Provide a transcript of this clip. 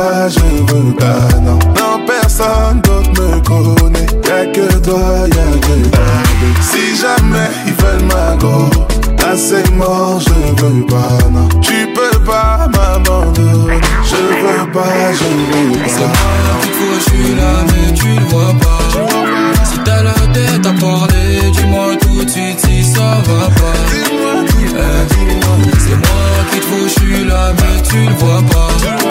pas, je veux pas, non. Non, personne d'autre me connaît. Y'a que toi, y'a que toi. Si jamais ils veulent ma go, là c'est mort, je veux pas, non. Tu peux pas m'abandonner. Je veux pas, je veux pas. C'est moi, toutefois je suis là, mais tu le vois pas.